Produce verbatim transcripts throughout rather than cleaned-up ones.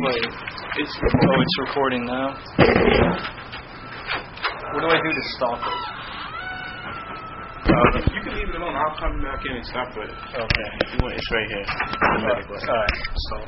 play it. It's oh, it's recording now. What do I do to stop it? Uh, you can leave it alone. I'll come back in and stop it. Okay. You want, it's right here. All right. So.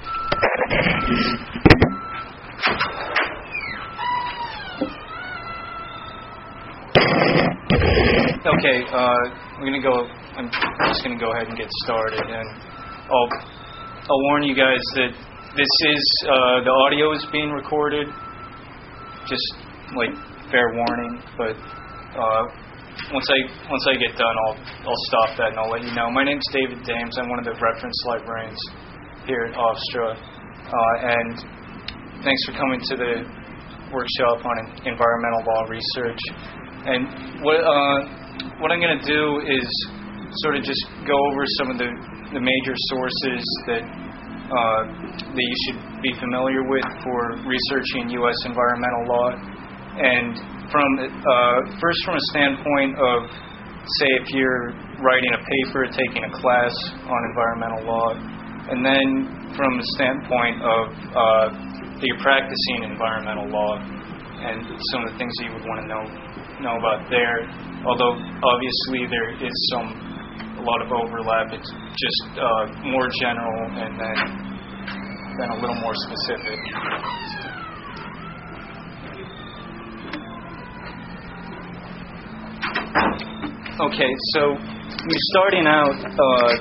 Okay. Uh, we're gonna go. I'm just gonna go ahead and get started, and I'll I'll warn you guys that this is uh, the audio is being recorded. Just like fair warning, but. Uh, Once I once I get done, I'll I'll stop that and I'll let you know. My name's David Dames. I'm one of the reference librarians here at Hofstra, uh, and thanks for coming to the workshop on environmental law research. And what uh, what I'm going to do is sort of just go over some of the, the major sources that uh, that you should be familiar with for researching U S environmental law, and From uh, first, from a standpoint of, say, if you're writing a paper, taking a class on environmental law, and then from the standpoint of uh, that you're practicing environmental law, and some of the things that you would want to know know about there. Although obviously there is some a lot of overlap, it's just uh, more general and then then a little more specific. Okay, so you're starting out uh,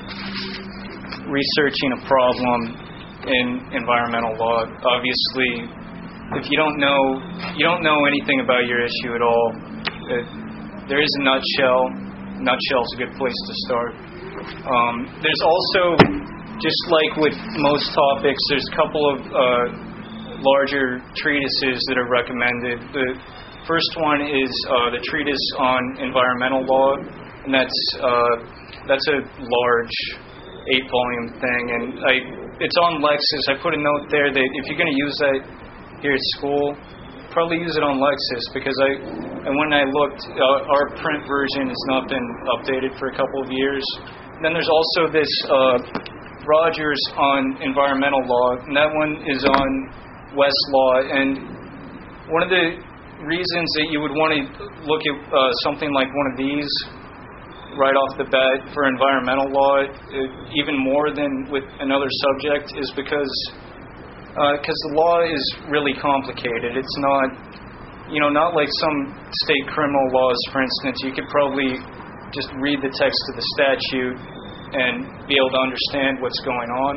researching a problem in environmental law. Obviously, if you don't know you don't know anything about your issue at all, uh, there is a nutshell. Nutshell is a good place to start. Um, there's also, just like with most topics, there's a couple of uh, larger treatises that are recommended. The first one is uh, the treatise on environmental law, and that's uh, that's a large eight-volume thing, and I it's on Lexis. I put a note there that if you're going to use that here at school, probably use it on Lexis, because I and when I looked, uh, our print version has not been updated for a couple of years. And then there's also this uh, Rogers on environmental law, and that one is on Westlaw, and one of the reasons that you would want to look at uh, something like one of these right off the bat for environmental law, uh, even more than with another subject, is because because uh, the law is really complicated. It's not, you know, not like some state criminal laws, for instance. You could probably just read the text of the statute and be able to understand what's going on.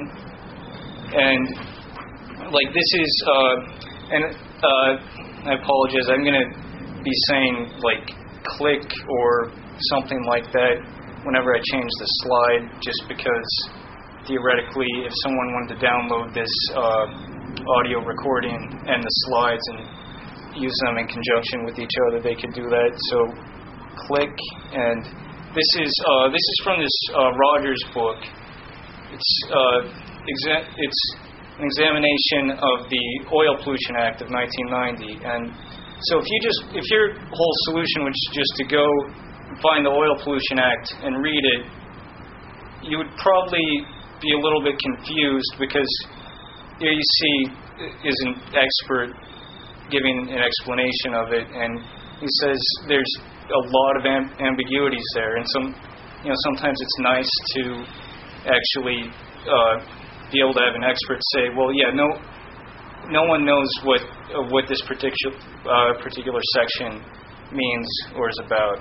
And like this is, uh, and uh, I apologize, I'm going to be saying like click or something like that whenever I change the slide, just because theoretically if someone wanted to download this uh, audio recording and the slides and use them in conjunction with each other, they could do that. So click, and this is uh, this is from this uh, Rogers book. It's uh, exa- it's an examination of the Oil Pollution Act of nineteen ninety, and so if you just if your whole solution was just to go and find the Oil Pollution Act and read it, you would probably be a little bit confused, because here you see is an expert giving an explanation of it, and he says there's a lot of amb- ambiguities there, and some you know sometimes it's nice to actually uh, be able to have an expert say, well, yeah, no, no one knows what uh, what this particular uh, particular section means or is about,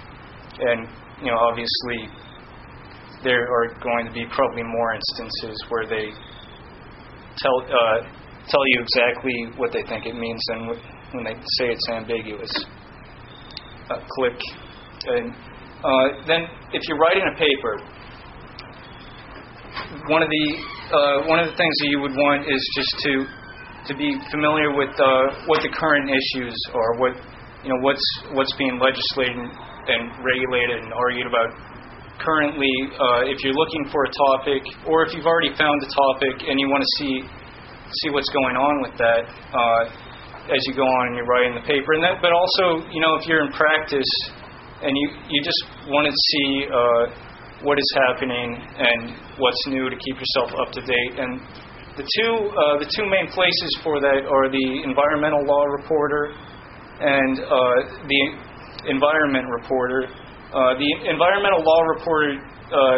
and you know, obviously there are going to be probably more instances where they tell uh, tell you exactly what they think it means than when they say it's ambiguous. Uh, click, and uh, then if you're writing a paper, one of the uh, one of the things that you would want is just to to be familiar with uh, what the current issues are, what you know what's what's being legislated and regulated and argued about currently. Uh, if you're looking for a topic, or if you've already found a topic and you want to see see what's going on with that uh, as you go on and you're writing the paper, and that, but also you know if you're in practice and you you just want to see Uh, what is happening and what's new to keep yourself up to date. And the two uh, the two main places for that are the Environmental Law Reporter and uh, the Environment Reporter. Uh, the Environmental Law Reporter, uh,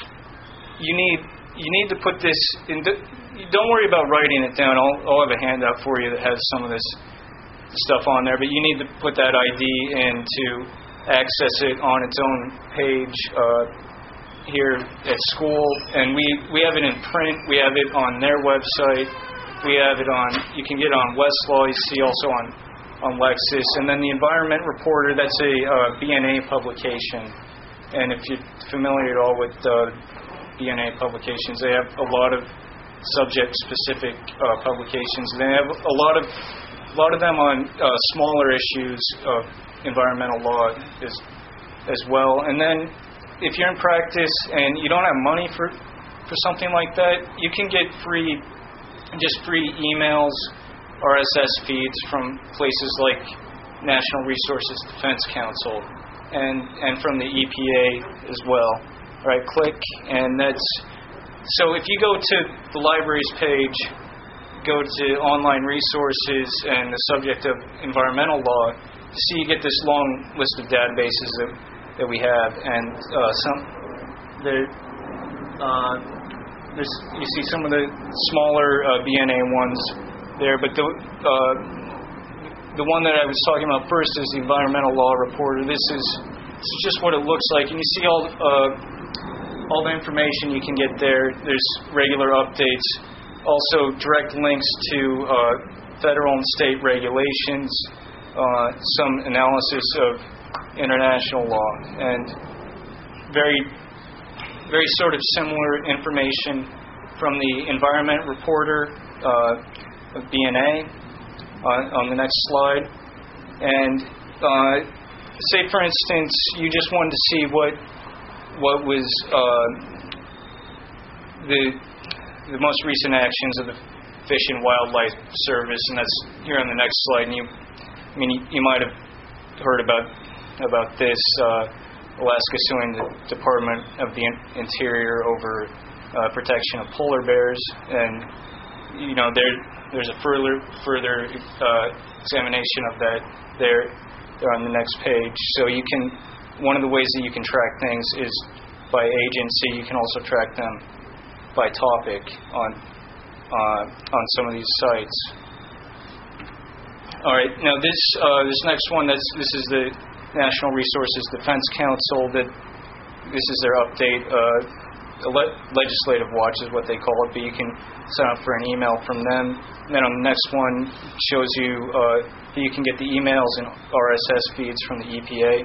you need you need to put this in. The, don't worry about writing it down. I'll, I'll have a handout for you that has some of this stuff on there, but you need to put that I D in to access it on its own page uh, here at school. And we, we have it in print. We have it on their website. We have it on, you can get it on Westlaw. You see also on, on Lexis. And then the Environment Reporter, that's a uh, B N A publication. And if you're familiar at all with uh, B N A publications, they have a lot of subject-specific uh, publications. They have a lot of a lot of them on uh, smaller issues of environmental law as as well. And then, if you're in practice and you don't have money for for something like that, you can get free, just free emails, R S S feeds from places like National Resources Defense Council and and from the E P A as well. All right, click, and that's. So if you go to the library's page, go to online resources and the subject of environmental law, see you get this long list of databases that, that we have, and uh, some there, uh, there's you see some of the smaller uh, B N A ones there, but the uh, the one that I was talking about first is the Environmental Law Reporter. This is, this is just what it looks like, and you see all. Uh, All the information you can get there. There's regular updates. Also, direct links to uh, federal and state regulations, uh, some analysis of international law, and very, very sort of similar information from the Environment Reporter uh, of B N A on, on the next slide. And uh, say, for instance, you just wanted to see what what was uh, the the most recent actions of the Fish and Wildlife Service, and that's here on the next slide. And you, I mean, you, you might have heard about about this. Uh, Alaska suing the Department of the Interior over uh, protection of polar bears, and you know there there's a further further uh, examination of that there, there on the next page. So you can. One of the ways that you can track things is by agency. You can also track them by topic on uh, on some of these sites. All right. Now this uh, this next one. That's this is the National Resources Defense Council. That this is their update. Uh, le- legislative Watch is what they call it. But you can sign up for an email from them. And then on the next one shows you uh, that you can get the emails and R S S feeds from the E P A.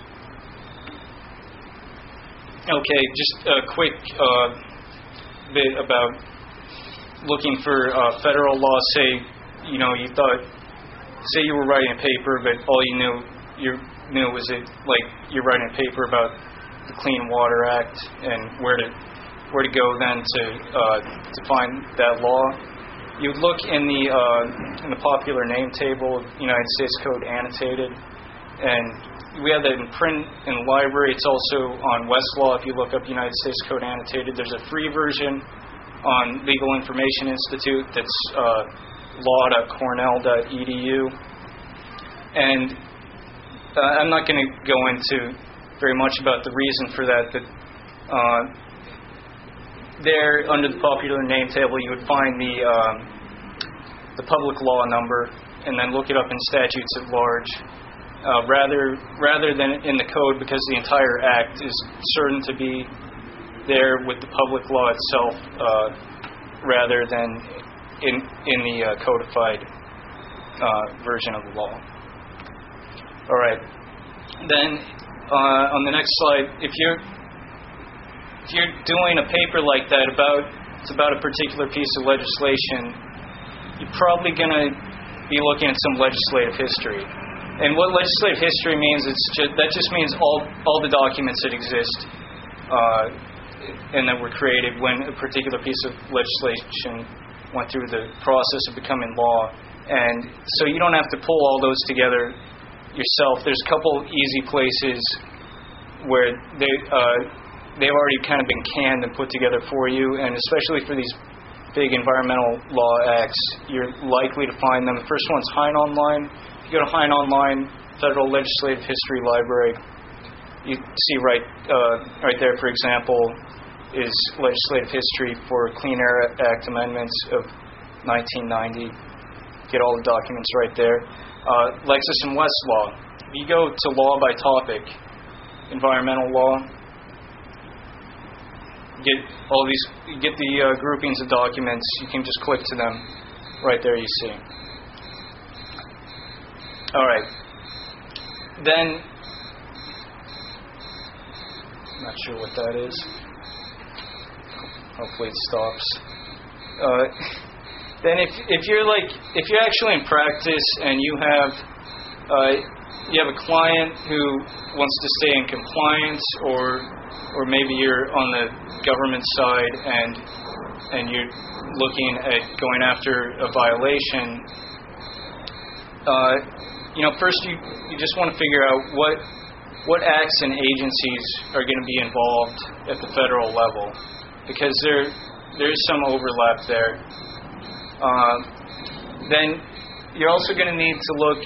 Okay, just a quick uh, bit about looking for uh, federal law. Say, you know, you thought, say you were writing a paper, but all you knew you knew was it like you're writing a paper about the Clean Water Act and where to where to go then to uh, to find that law. You would look in the uh, in the popular name table, United States Code annotated, and we have that in print in the library. It's also on Westlaw. If you look up United States Code Annotated, there's a free version on Legal Information Institute that's uh, law dot cornell dot e d u. And uh, I'm not going to go into very much about the reason for that, but uh, there, under the popular name table, you would find the um, the public law number, and then look it up in statutes at large. Uh, rather, rather than in the code, because the entire act is certain to be there with the public law itself, uh, rather than in in the uh, codified uh, version of the law. All right. Then uh, on the next slide, if you're if you're doing a paper like that about it's about a particular piece of legislation, you're probably going to be looking at some legislative history. And what legislative history means, it's just, that just means all all the documents that exist uh, and that were created when a particular piece of legislation went through the process of becoming law. And so you don't have to pull all those together yourself. There's a couple easy places where they, uh, they've already kind of been canned and put together for you, and especially for these big environmental law acts, you're likely to find them. The first one's Hein Online. If you go to Hein Online, Federal Legislative History Library, you see right uh, right there, for example, is legislative history for Clean Air Act amendments of nineteen ninety. Get all the documents right there. Uh, Lexis and Westlaw. If you go to law by topic, environmental law, get all these, get the uh, groupings of documents. You can just click to them. Right there, you see. All right. Then, I'm not sure what that is. Hopefully, it stops. Uh, then, if if you're like if you're actually in practice and you have uh, you have a client who wants to stay in compliance, or or maybe you're on the government side and and you're looking at going after a violation, uh, you know, first you, you just want to figure out what what acts and agencies are going to be involved at the federal level, because there there's some overlap there. Uh, then you're also going to need to look.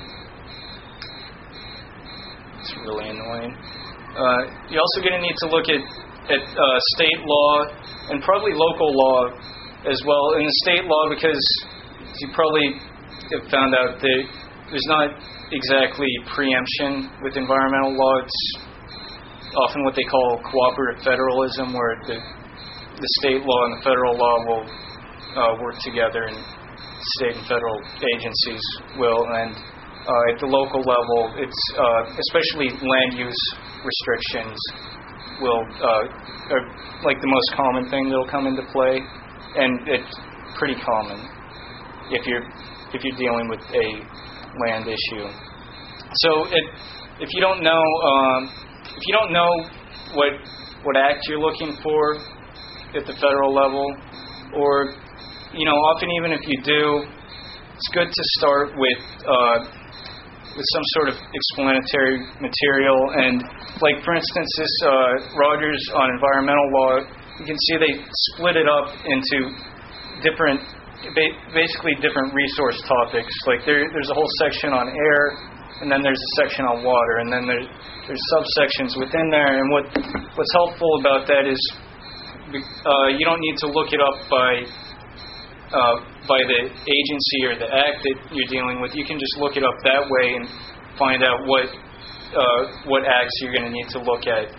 It's really annoying. Uh, you're also going to need to look at at uh, state law and probably local law as well. In the state law, because you probably have found out that there's not exactly preemption with environmental law. It's often what they call cooperative federalism, where the the state law and the federal law will uh, work together, and state and federal agencies will. And uh, at the local level, it's uh, especially land use restrictions will uh, are like the most common thing that'll come into play, and it's pretty common if you're if you're dealing with a land issue. So it, if you don't know um, if you don't know what what act you're looking for at the federal level, or you know, often even if you do, it's good to start with uh, with some sort of explanatory material. And like for instance, this uh, Rogers on environmental law, you can see they split it up into different, basically different resource topics. Like there, there's a whole section on air, and then there's a section on water, and then there's there's subsections within there. And what what's helpful about that is uh, you don't need to look it up by uh, by the agency or the act that you're dealing with. You can just look it up that way and find out what uh, what acts you're going to need to look at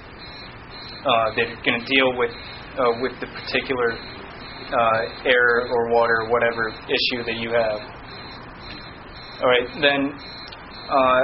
uh, that are going to deal with uh, with the particular Uh, air or water or whatever issue that you have. All right, then, uh,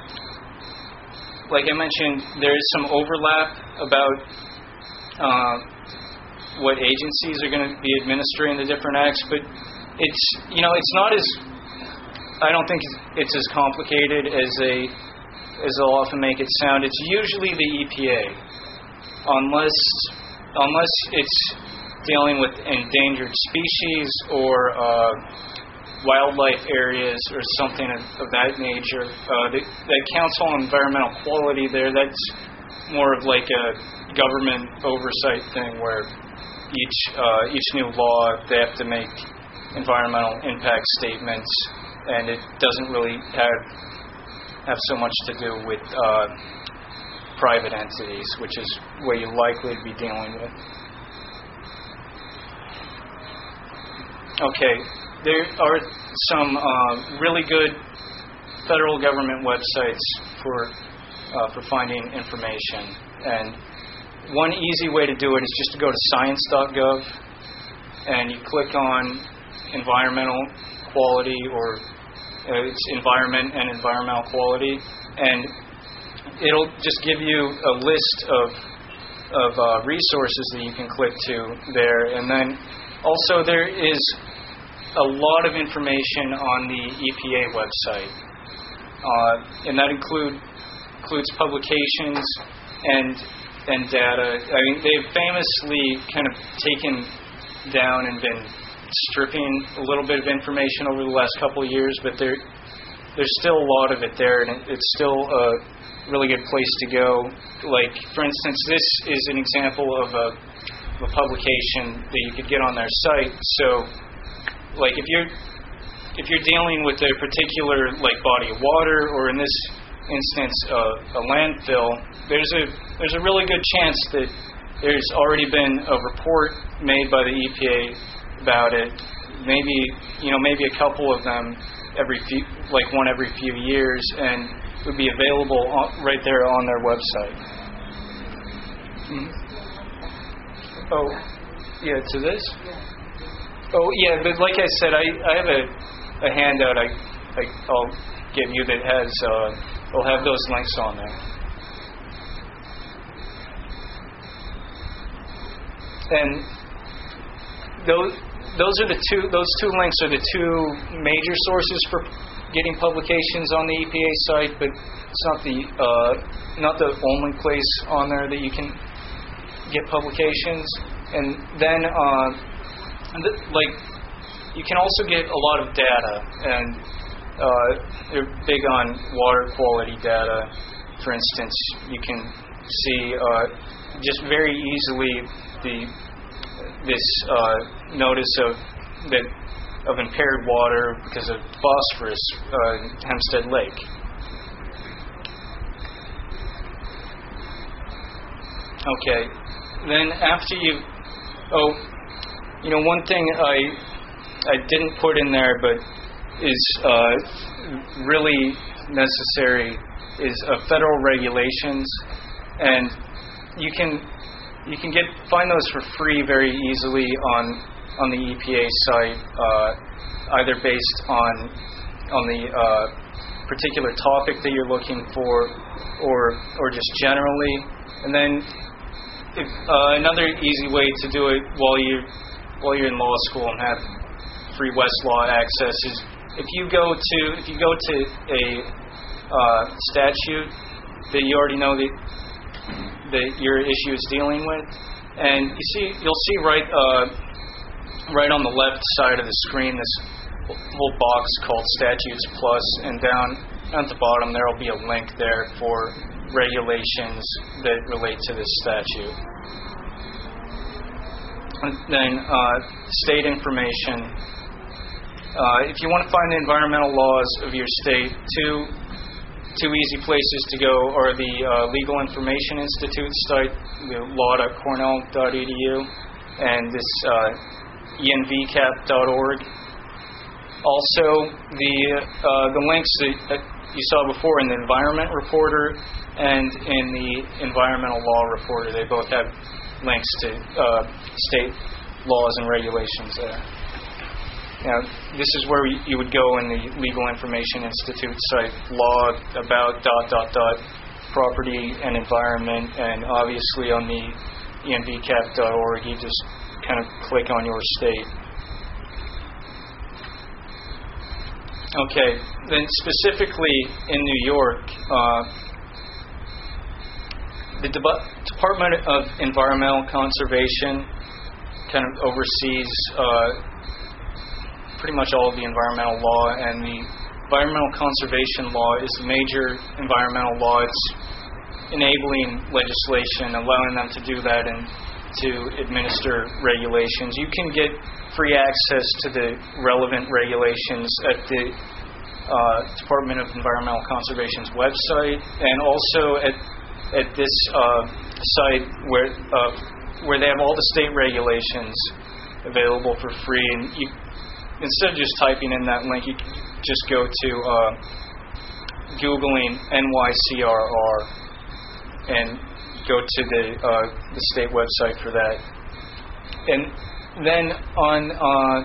like I mentioned, there is some overlap about uh, what agencies are going to be administering the different acts, but it's, you know, it's not as, I don't think it's as complicated as they as they'll often make it sound. It's usually the E P A, unless unless it's dealing with endangered species or uh, wildlife areas or something of, of that nature. Uh, that, that Council on Environmental Quality there, that's more of like a government oversight thing where each uh, each new law, they have to make environmental impact statements, and it doesn't really have, have so much to do with uh, private entities, which is what you're likely to be dealing with. Okay, there are some uh, really good federal government websites for uh, for finding information, and one easy way to do it is just to go to science dot gov and you click on environmental quality, or uh, it's environment and environmental quality, and it'll just give you a list of of uh, resources that you can click to there, and then also there is a lot of information on the E P A website, uh, and that include includes publications and and data. I mean, they've famously kind of taken down and been stripping a little bit of information over the last couple of years, but there there's still a lot of it there, and it, it's still a really good place to go. Like, for instance, this is an example of a a publication that you could get on their site. So, like if you're if you're dealing with a particular like body of water, or in this instance uh, a landfill, there's a there's a really good chance that there's already been a report made by the E P A about it. Maybe you know maybe a couple of them every few, like one every few years, and it would be available on, right there on their website. Mm-hmm. Oh, yeah, to this? Oh, yeah, but like I said, I, I have a, a handout I, I, I'll give you that has, uh, will have those links on there. And those, those are the two, those two links are the two major sources for getting publications on the E P A site, but it's not the, uh, not the only place on there that you can get publications. And then uh, th- like you can also get a lot of data, and uh, they're big on water quality data. For instance, you can see uh, just very easily the this uh, notice of that of impaired water because of phosphorus uh, in Hempstead Lake. Okay. Then after you, oh, you know, one thing I I didn't put in there, but is uh, really necessary, is uh, federal regulations, and you can you can get find those for free very easily on on the E P A site, uh, either based on on the uh, particular topic that you're looking for, or or just generally, and then. If, uh, another easy way to do it while you while you're in law school and have free Westlaw access is if you go to if you go to a uh, statute that you already know that that your issue is dealing with, and you see you'll see right uh, right on the left side of the screen this little box called Statutes Plus, and down at the bottom there will be a link there for regulations that relate to this statute. And then uh, state information. Uh, if you want to find the environmental laws of your state, two two easy places to go are the uh, Legal Information Institute site, the law dot cornell dot e d u, and this uh, e n v cap dot org. Also, the uh, the links that you saw before in the Environment Reporter and in the Environmental Law Reporter, they both have links to uh, state laws and regulations there. Now, this is where you would go in the Legal Information Institute site, law about dot dot dot property and environment, and obviously on the e n v cap dot org, you just kind of click on your state. Okay, then specifically in New York, uh, the De- Department of Environmental Conservation kind of oversees uh, pretty much all of the environmental law, and the Environmental Conservation Law is the major environmental law. It's enabling legislation, allowing them to do that and to administer regulations. You can get free access to the relevant regulations at the uh, Department of Environmental Conservation's website, and also at at this uh, site where uh, where they have all the state regulations available for free. And you, instead of just typing in that link, you can just go to uh, Googling N Y C R R and go to the uh, the state website for that. And then on uh,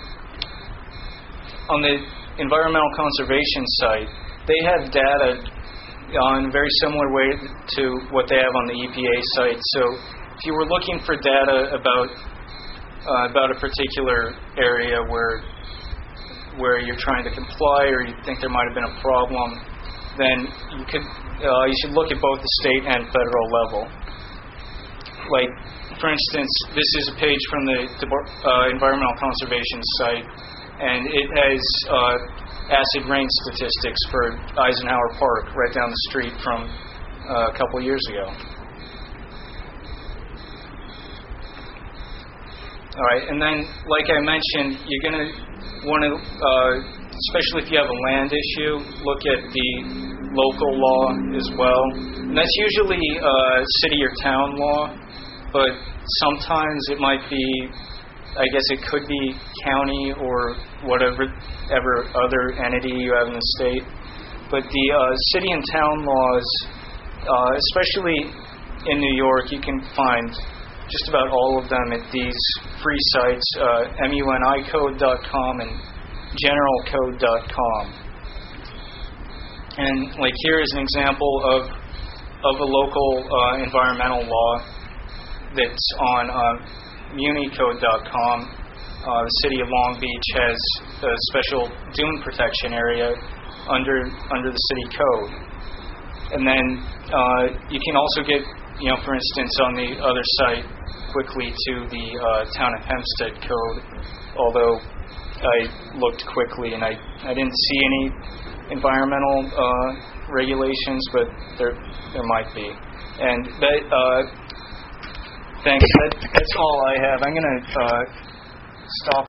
on the Environmental Conservation site, they have data on a very similar way to what they have on the E P A site. So if you were looking for data about uh, about a particular area where where you're trying to comply, or you think there might have been a problem, then you could uh, you should look at both the state and federal level. Like, for instance, this is a page from the uh, Environmental Conservation site, and it has uh, acid rain statistics for Eisenhower Park right down the street from uh, a couple years ago. All right, and then, like I mentioned, you're going to want to, uh, especially if you have a land issue, look at the local law as well. And that's usually uh, city or town law, but sometimes it might be, I guess it could be county or whatever ever other entity you have in the state. But the uh, city and town laws, uh, especially in New York, you can find just about all of them at these free sites, uh, municode dot com and general code dot com. And like here is an example of of a local uh, environmental law that's on uh, municode dot com. Uh, the city of Long Beach has a special dune protection area under under the city code. And then uh, you can also get, you know, for instance, on the other site, quickly to the uh, Town of Hempstead code, although I looked quickly and I, I didn't see any environmental uh, regulations, but there there might be. And that, uh, thanks. That, that's all I have. I'm going to uh, stop.